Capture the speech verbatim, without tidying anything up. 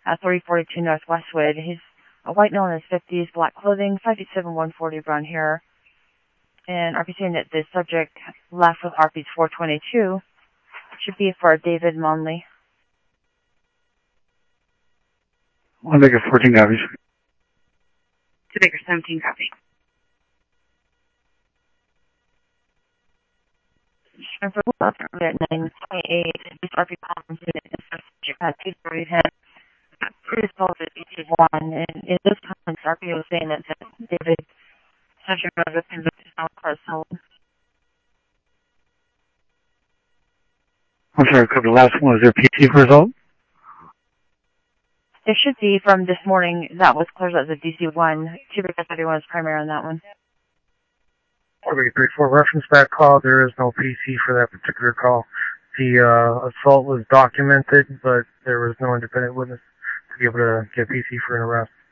at thirty forty-two North Westwood. He's a white male in his fifties, black clothing, five feet seven, one forty, brown hair. And R P saying that the subject left with R P four twenty-two should be for David Monley. One Baker fourteen copies. Two Baker seventeen copy. And for at nine twenty-eight, this R P Collins unit is subject at two thirty ten. Predisposed at B T one, and in this conference, R P was saying that, that David subject was convicted of assault. I'm sorry, could the last one, was there P T result? There should be from this morning. That was closed as a D C one. two Baker thirty-one is primary on that one. four Baker thirty-four, reference back call. There is no P C for that particular call. The uh, assault was documented, but there was no independent witness to be able to get P C for an arrest.